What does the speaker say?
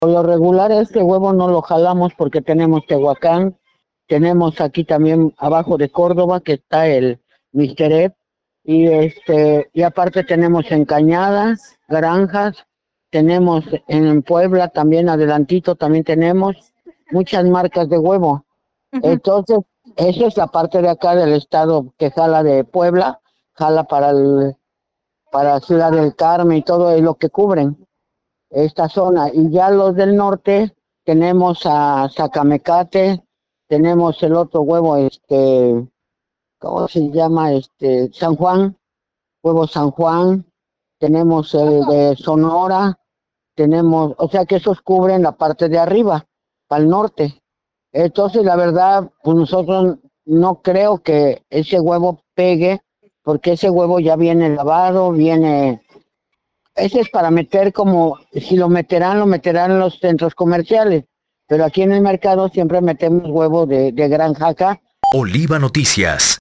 Por lo regular este huevo no lo jalamos porque tenemos Tehuacán, tenemos aquí también abajo de Córdoba que está el Mister Ed, y aparte tenemos en Cañadas, Granjas, tenemos en Puebla también adelantito también tenemos muchas marcas de huevo. Ujú. Entonces, esa es la parte de acá del estado que jala de Puebla, jala para Ciudad del Carmen y todo es lo que cubren esta zona. Y ya los del norte tenemos a Zacamecate, tenemos el otro huevo, ¿cómo se llama? San Juan, huevo San Juan, tenemos el de Sonora, tenemos, o sea que esos cubren la parte de arriba, para el norte. Entonces, la verdad, pues nosotros no creo que ese huevo pegue, porque ese huevo ya viene lavado, ese es para meter como, si lo meterán en los centros comerciales, pero aquí en el mercado siempre metemos huevo de granja acá. Oliva Noticias.